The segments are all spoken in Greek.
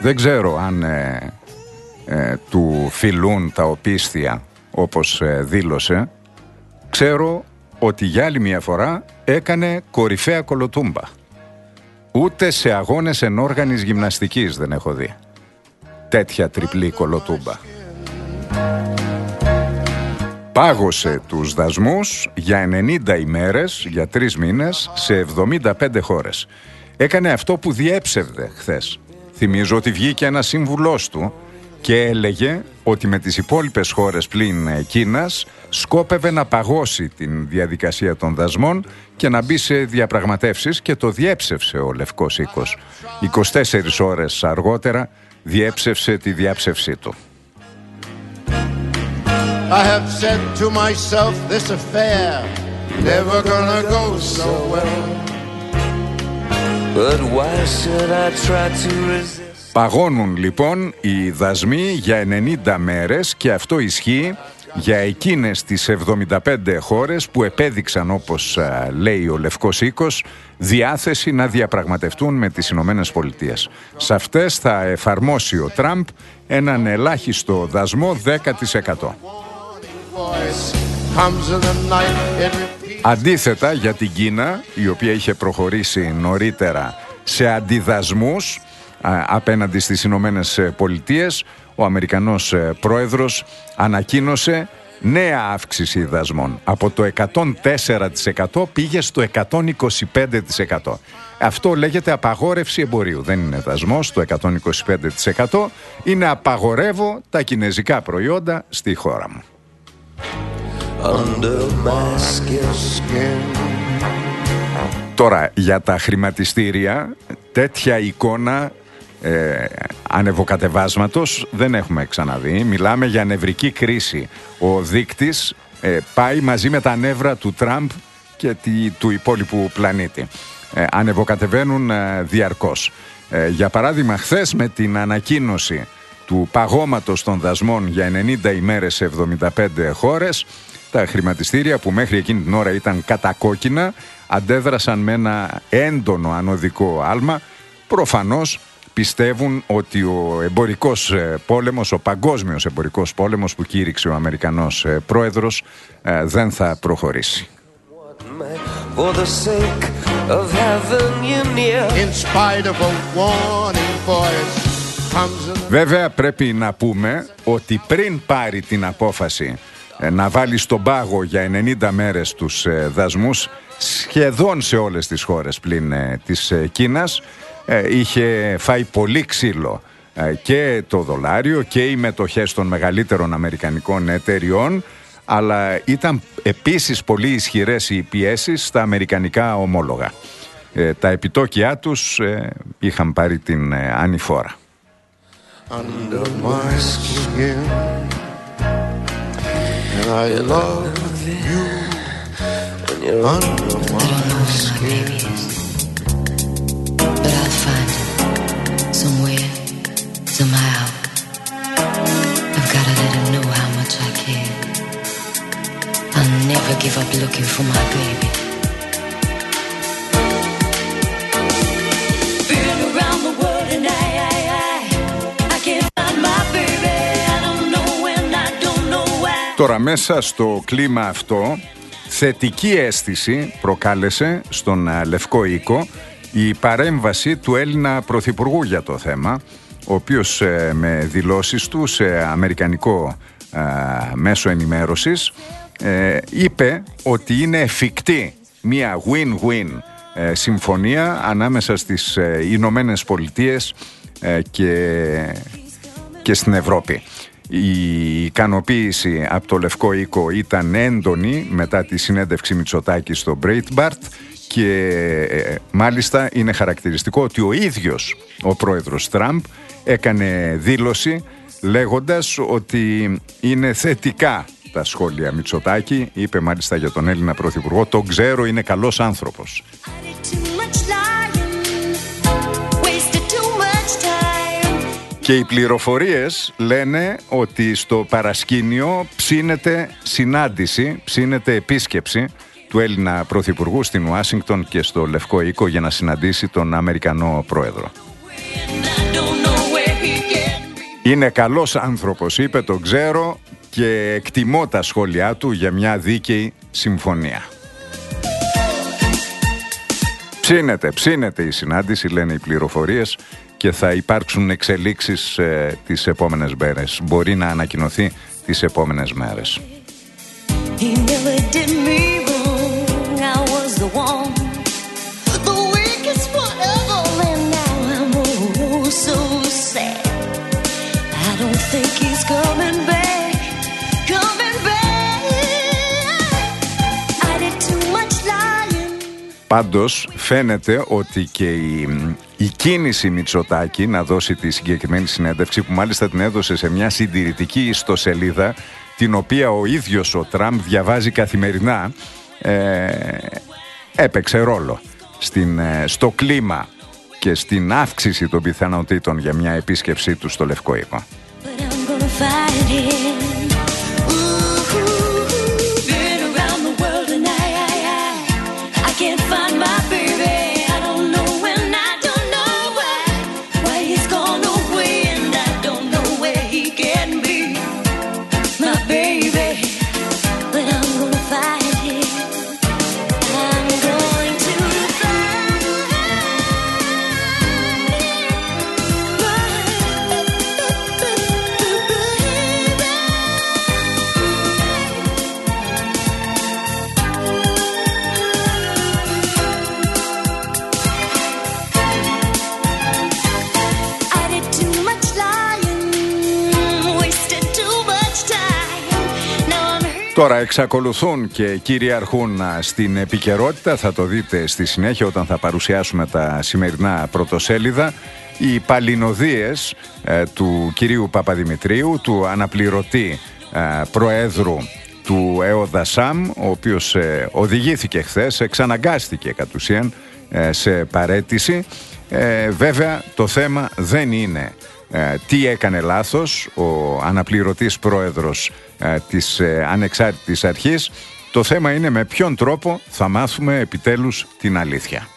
Δεν ξέρω αν του φιλούν τα οπίσθια όπως δήλωσε. Ξέρω ότι για άλλη μια φορά έκανε κορυφαία κολοτούμπα. Ούτε σε αγώνες ενόργανης γυμναστικής δεν έχω δει τέτοια τριπλή κολοτούμπα. Πάγωσε τους δασμούς για 90 ημέρες, για 3 μήνες, σε 75 χώρες. Έκανε αυτό που διέψευδε χθες. Θυμίζω ότι βγήκε ένας σύμβουλός του και έλεγε ότι με τις υπόλοιπες χώρες πλην Κίνας σκόπευε να παγώσει την διαδικασία των δασμών και να μπει σε διαπραγματεύσεις, και το διέψευσε ο Λευκός Οίκος. 24 ώρες αργότερα διέψευσε τη διάψευσή του. I have said to myself, this affair never gonna go so well. But why should I try to resist? Παγώνουν λοιπόν οι δασμοί για 90 μέρες και αυτό ισχύει για εκείνες τις 75 χώρες που επέδειξαν, όπως λέει ο Λευκός Οίκος, διάθεση να διαπραγματευτούν με τις Ηνωμένες Πολιτείες. Σε αυτές θα εφαρμόσει ο Τραμπ έναν ελάχιστο δασμό 10%. Αντίθετα, για την Κίνα, η οποία είχε προχωρήσει νωρίτερα σε αντιδασμούς απέναντι στις Ηνωμένες Πολιτείες, ο Αμερικανός πρόεδρος ανακοίνωσε νέα αύξηση δασμών. Από το 104% πήγε στο 125%. Αυτό λέγεται απαγόρευση εμπορίου. Δεν είναι δασμός, το 125% είναι απαγορεύω τα κινεζικά προϊόντα στη χώρα μου. Τώρα, για τα χρηματιστήρια, τέτοια εικόνα ανεβοκατεβάσματος δεν έχουμε ξαναδεί. Μιλάμε για νευρική κρίση. Ο δείκτης πάει μαζί με τα νεύρα του Τραμπ και του υπόλοιπου πλανήτη. Ανεβοκατεβαίνουν διαρκώς. Για παράδειγμα, χθες με την ανακοίνωση του παγώματος των δασμών για 90 ημέρες σε 75 χώρες, τα χρηματιστήρια που μέχρι εκείνη την ώρα ήταν κατακόκκινα αντέδρασαν με ένα έντονο ανωδικό άλμα. Προφανώς πιστεύουν ότι ο εμπορικός πόλεμος, ο παγκόσμιος εμπορικός πόλεμος που κήρυξε ο Αμερικανός πρόεδρος δεν θα προχωρήσει. Βέβαια πρέπει να πούμε ότι πριν πάρει την απόφαση να βάλει στον πάγο για 90 μέρες τους δασμούς σχεδόν σε όλες τις χώρες πλην της Κίνας, είχε φάει πολύ ξύλο και το δολάριο και οι μετοχές των μεγαλύτερων αμερικανικών εταιριών, αλλά ήταν επίσης πολύ ισχυρές οι πιέσεις στα αμερικανικά ομόλογα. Τα επιτόκια τους είχαν πάρει την ανηφόρα. Under my skin, and I love you when you're under my skin. But I'll find it somewhere, somehow. I've gotta let him know how much I care. I'll never give up looking for my baby. Been around the world and I can't find my baby. I don't know when, I don't know why. Τώρα μέσα στο κλίμα αυτό θετική αίσθηση προκάλεσε στον Λευκό Οίκο η παρέμβαση του Έλληνα Πρωθυπουργού για το θέμα, ο οποίος με δηλώσεις του σε αμερικανικό μέσο ενημέρωσης είπε ότι είναι εφικτή μια win-win συμφωνία ανάμεσα στις Ηνωμένες Πολιτείες και στην Ευρώπη. Η ικανοποίηση από το Λευκό Οίκο ήταν έντονη μετά τη συνέντευξη Μητσοτάκη στο Breitbart και μάλιστα είναι χαρακτηριστικό ότι ο ίδιος ο πρόεδρος Τραμπ έκανε δήλωση λέγοντας ότι είναι θετικά τα σχόλια Μητσοτάκη. Είπε μάλιστα για τον Έλληνα Πρωθυπουργό, τον ξέρω, είναι καλός άνθρωπος. Και οι πληροφορίες λένε ότι στο παρασκήνιο ψήνεται συνάντηση, ψήνεται επίσκεψη του Έλληνα Πρωθυπουργού στην Ουάσιγκτον και στο Λευκό Οίκο για να συναντήσει τον Αμερικανό Πρόεδρο. Είναι καλός άνθρωπος, είπε, το ξέρω, και εκτιμώ τα σχόλιά του για μια δίκαιη συμφωνία. Ψήνεται η συνάντηση, λένε οι πληροφορίες, και θα υπάρξουν εξελίξεις τις επόμενες μέρες. Μπορεί να ανακοινωθεί τις επόμενες μέρες. Πάντως φαίνεται ότι και η κίνηση Μητσοτάκη να δώσει τη συγκεκριμένη συνέντευξη, που μάλιστα την έδωσε σε μια συντηρητική ιστοσελίδα, την οποία ο ίδιος ο Τραμπ διαβάζει καθημερινά, έπαιξε ρόλο στο κλίμα και στην αύξηση των πιθανότητων για μια επίσκεψή του στο Λευκό Οίκο. Τώρα εξακολουθούν και κυριαρχούν στην επικαιρότητα, θα το δείτε στη συνέχεια όταν θα παρουσιάσουμε τα σημερινά πρωτοσέλιδα, οι παλινοδίες του κυρίου Παπαδημητρίου, του αναπληρωτή προέδρου του ΕΟΔΑΣΑΜ, ο οποίος οδηγήθηκε χθες, εξαναγκάστηκε κατ' ουσίαν σε παραίτηση. Βέβαια το θέμα δεν είναι τι έκανε λάθος ο αναπληρωτής πρόεδρος της ανεξάρτητης αρχής. Το θέμα είναι με ποιον τρόπο θα μάθουμε επιτέλους την αλήθεια.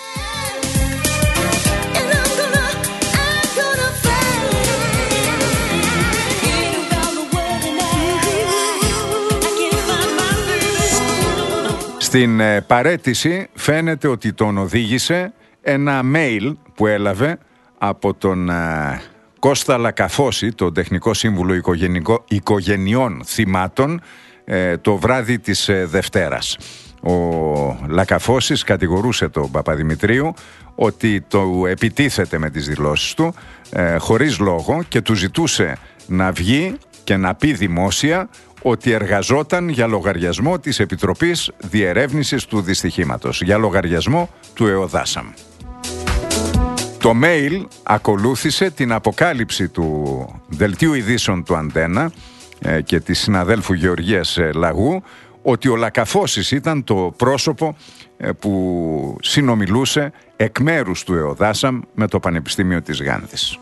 Στην παραίτηση φαίνεται ότι τον οδήγησε ένα mail που έλαβε από τον Κώστα Λακαφώση, τον τεχνικό σύμβουλο οικογενειών θυμάτων, το βράδυ της Δευτέρας. Ο Λακαφώσης κατηγορούσε τον Παπαδημητρίου ότι το επιτίθεται με τις δηλώσεις του χωρίς λόγο και του ζητούσε να βγει και να πει δημόσια ότι εργαζόταν για λογαριασμό της Επιτροπής Διερεύνησης του Δυστυχήματος, για λογαριασμό του ΕΟΔΑΣΑΜ. Το mail ακολούθησε την αποκάλυψη του δελτίου ειδήσεων του Αντένα και της συναδέλφου Γεωργίας Λαγού ότι ο Λακαφώσης ήταν το πρόσωπο που συνομιλούσε εκ μέρους του ΕΟΔΑΣΑΜ με το Πανεπιστήμιο της Γάνδης.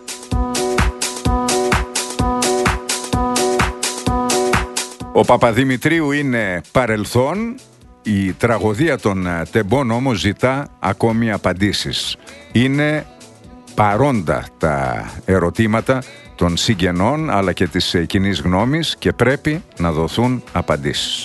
Ο Παπαδημητρίου είναι παρελθόν, η τραγωδία των τεμπών όμως ζητά ακόμη απαντήσεις. Είναι παρόντα τα ερωτήματα των συγγενών αλλά και της κοινής γνώμης και πρέπει να δοθούν απαντήσεις.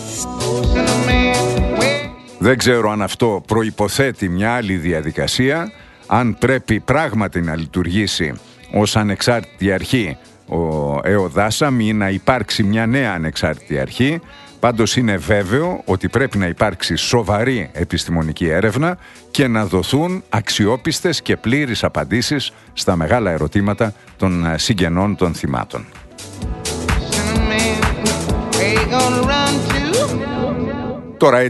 Δεν ξέρω αν αυτό προϋποθέτει μια άλλη διαδικασία, αν πρέπει πράγματι να λειτουργήσει ως ανεξάρτητη αρχή ο ΕΟΔΑΣΑΜ ή να υπάρξει μια νέα ανεξάρτητη αρχή. Πάντως είναι βέβαιο ότι πρέπει να υπάρξει σοβαρή επιστημονική έρευνα και να δοθούν αξιόπιστες και πλήρεις απαντήσεις στα μεγάλα ερωτήματα των συγγενών των θυμάτων. Τώρα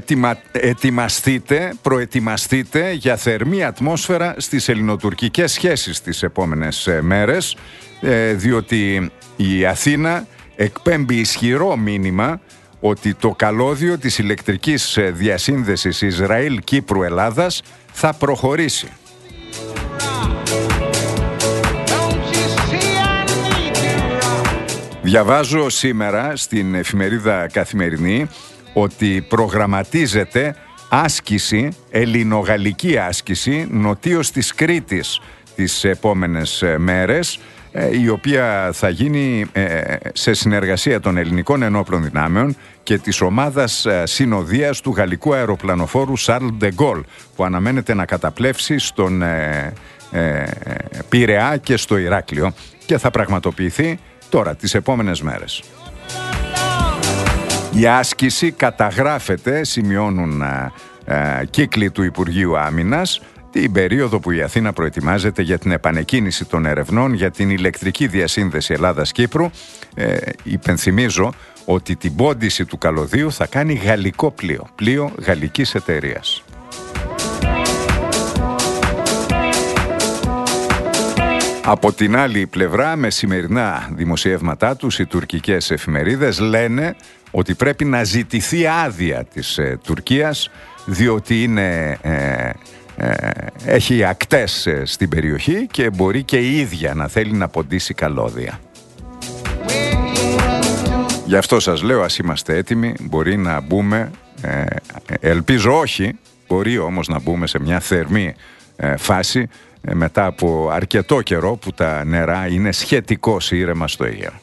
προετοιμαστείτε για θερμή ατμόσφαιρα στις ελληνοτουρκικές σχέσεις τις επόμενες μέρες, διότι η Αθήνα εκπέμπει ισχυρό μήνυμα ότι το καλώδιο της ηλεκτρικής διασύνδεσης Ισραήλ-Κύπρου-Ελλάδας θα προχωρήσει. Διαβάζω σήμερα στην εφημερίδα Καθημερινή ότι προγραμματίζεται άσκηση, ελληνογαλλική άσκηση, νοτίως της Κρήτης τις επόμενες μέρες, η οποία θα γίνει σε συνεργασία των ελληνικών ενόπλων δυνάμεων και της ομάδας συνοδείας του γαλλικού αεροπλανοφόρου Charles de Gaulle, που αναμένεται να καταπλέψει στον Πειραιά και στο Ηράκλειο και θα πραγματοποιηθεί τώρα τις επόμενες μέρες. Η άσκηση καταγράφεται, σημειώνουν κύκλοι του Υπουργείου Άμυνας, την περίοδο που η Αθήνα προετοιμάζεται για την επανεκκίνηση των ερευνών για την ηλεκτρική διασύνδεση Ελλάδας-Κύπρου. Υπενθυμίζω ότι την πόντιση του καλωδίου θα κάνει γαλλικό πλοίο γαλλικής εταιρείας. Από την άλλη πλευρά, με σημερινά δημοσιεύματά τους, οι τουρκικές εφημερίδες λένε ότι πρέπει να ζητηθεί άδεια της Τουρκίας, διότι έχει ακτές στην περιοχή και μπορεί και η ίδια να θέλει να ποντίσει καλώδια. Γι' αυτό σας λέω, ας είμαστε έτοιμοι, μπορεί να μπούμε, ελπίζω όχι, μπορεί όμως να μπούμε σε μια θερμή φάση μετά από αρκετό καιρό που τα νερά είναι σχετικώς ήρεμα στο Αιγαίο.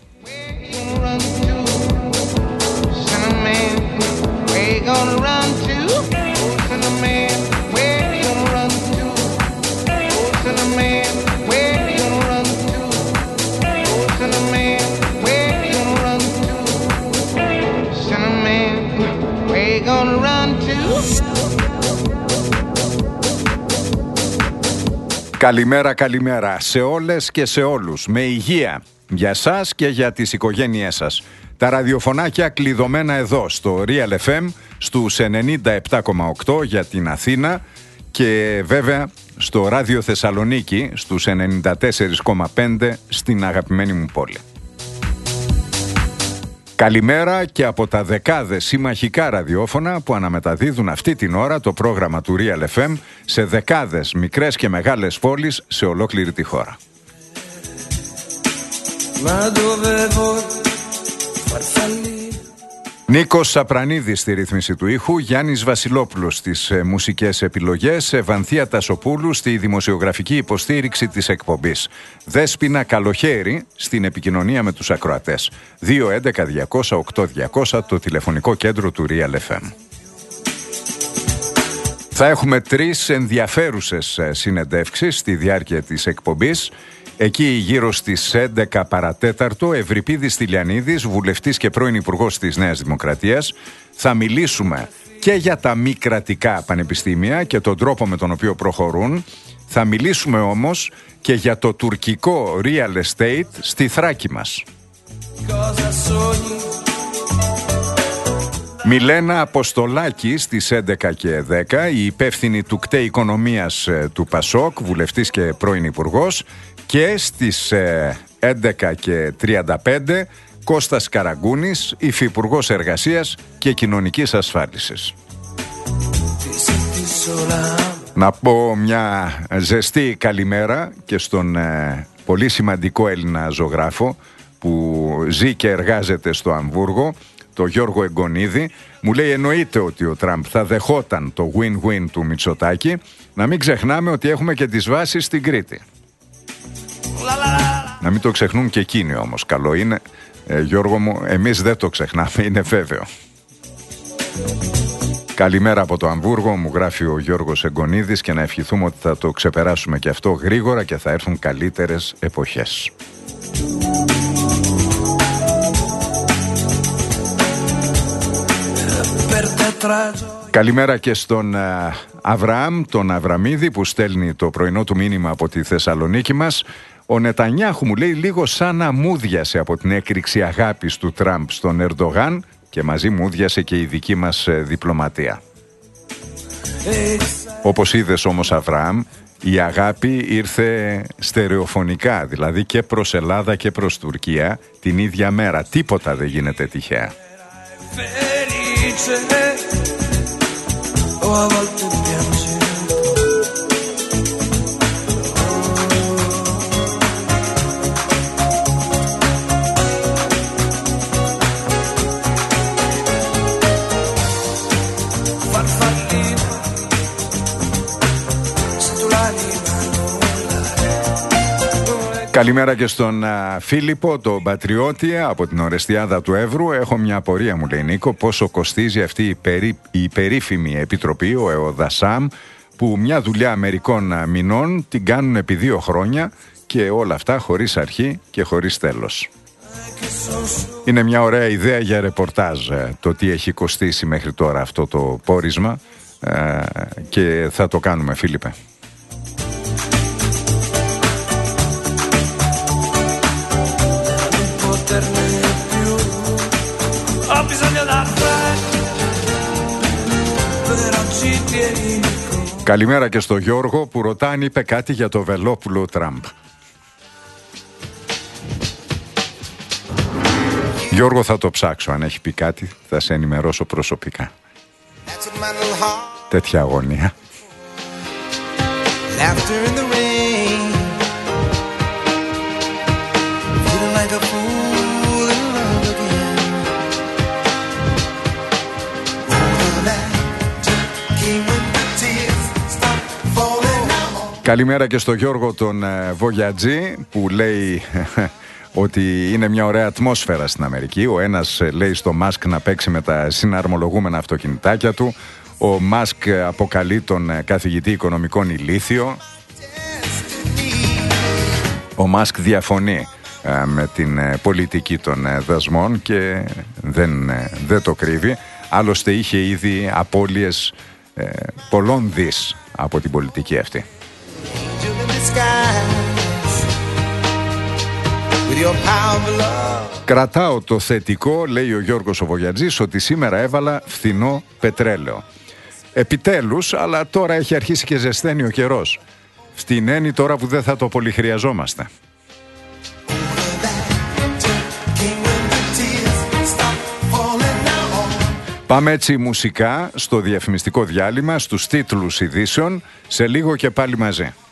Καλημέρα σε όλες και σε όλους. Με υγεία για σας και για τις οικογένειές σας. Τα ραδιοφωνάκια κλειδωμένα εδώ στο Real FM στους 97,8 για την Αθήνα και βέβαια στο Ράδιο Θεσσαλονίκη στους 94,5 στην αγαπημένη μου πόλη. Καλημέρα και από τα δεκάδες συμμαχικά ραδιόφωνα που αναμεταδίδουν αυτή την ώρα το πρόγραμμα του Real FM σε δεκάδες μικρές και μεγάλες πόλεις σε ολόκληρη τη χώρα. Νίκος Σαπρανίδης στη ρύθμιση του ήχου, Γιάννης Βασιλόπουλος στις μουσικές επιλογές, Βανθία Τασοπούλου στη δημοσιογραφική υποστήριξη της εκπομπής, Δέσποινα Καλοχέρη στην επικοινωνία με τους ακροατές. 211-200-8200 το τηλεφωνικό κέντρο του Real FM. Θα έχουμε 3 ενδιαφέρουσες συνεντεύξεις στη διάρκεια της εκπομπής. Εκεί γύρω στις 11 παρατέταρτο, Ευρυπίδης Τηλιανίδης, βουλευτής και πρώην υπουργός της Νέας Δημοκρατίας. Θα μιλήσουμε και για τα μη κρατικά πανεπιστήμια και τον τρόπο με τον οποίο προχωρούν. Θα μιλήσουμε όμως και για το τουρκικό real estate στη Θράκη μας. Μιλένα Αποστολάκη στις 11 και 10, η υπεύθυνη του ΚΤΕ Οικονομίας του ΠΑΣΟΚ, βουλευτής και πρώην υπουργός. Και στις 11 και 35, Κώστας Καραγκούνης, υφυπουργός Εργασίας και Κοινωνικής Ασφάλισης. Να πω μια ζεστή καλημέρα και στον πολύ σημαντικό Έλληνα ζωγράφο που ζει και εργάζεται στο Αμβούργο, το Γιώργο Εγκονίδη. Μου λέει εννοείται ότι ο Τραμπ θα δεχόταν το win-win του Μητσοτάκη. Να μην ξεχνάμε ότι έχουμε και τις βάσεις στην Κρήτη. Να μην το ξεχνούν και εκείνοι όμως. Καλό είναι, Γιώργο μου, εμείς δεν το ξεχνάμε, είναι βέβαιο. Καλημέρα από το Αμβούργο, μου γράφει ο Γιώργος Εγκονίδης, και να ευχηθούμε ότι θα το ξεπεράσουμε και αυτό γρήγορα και θα έρθουν καλύτερες εποχές. Καλημέρα και στον Αβραάμ, τον Αβραμίδη, που στέλνει το πρωινό του μήνυμα από τη Θεσσαλονίκη μας. Ο Νετανιάχου, μου λέει, λίγο σαν να μούδιασε από την έκρηξη αγάπης του Τραμπ στον Ερντογάν και μαζί μούδιασε και η δική μας διπλωματία. Όπως είδες όμως, Αβραάμ, η αγάπη ήρθε στερεοφωνικά, δηλαδή και προς Ελλάδα και προς Τουρκία την ίδια μέρα. Τίποτα δεν γίνεται τυχαία. Καλημέρα και στον Φίλιππο, τον πατριώτη από την Ορεστιάδα του Εύρου. Έχω μια απορία, μου λέει Νίκο, πόσο κοστίζει αυτή η περίφημη επιτροπή, ο ΕΟΔΑΣΑΜ, που μια δουλειά μερικών μηνών την κάνουν επί 2 χρόνια και όλα αυτά χωρίς αρχή και χωρίς τέλος. Είναι μια ωραία ιδέα για ρεπορτάζ το τι έχει κοστίσει μέχρι τώρα αυτό το πόρισμα και θα το κάνουμε, Φίλιππε. Καλημέρα και στο Γιώργο που ρωτάνε, είπε κάτι για το Βελόπουλο Τραμπ. Γιώργο, θα το ψάξω, αν έχει πει κάτι θα σε ενημερώσω προσωπικά. Τέτοια αγωνία. Καλημέρα και στο Γιώργο τον Βογιατζή που λέει ότι είναι μια ωραία ατμόσφαιρα στην Αμερική. Ο ένας λέει στο Μάσκ να παίξει με τα συναρμολογούμενα αυτοκινητάκια του. Ο Μάσκ αποκαλεί τον καθηγητή οικονομικών ηλίθιο. Ο Μάσκ διαφωνεί με την πολιτική των δασμών και δεν το κρύβει. Άλλωστε είχε ήδη απώλειες πολλών δις από την πολιτική αυτή. Κρατάω το θετικό, λέει ο Γιώργος ο Βογιατζής, ότι σήμερα έβαλα φθηνό πετρέλαιο. Επιτέλους, αλλά τώρα έχει αρχίσει και ζεσταίνει ο καιρός. Φτηνένει τώρα που δεν θα το πολυχρειαζόμαστε. Πάμε έτσι μουσικά στο διαφημιστικό διάλειμμα, στους τίτλους ειδήσεων, σε λίγο και πάλι μαζί.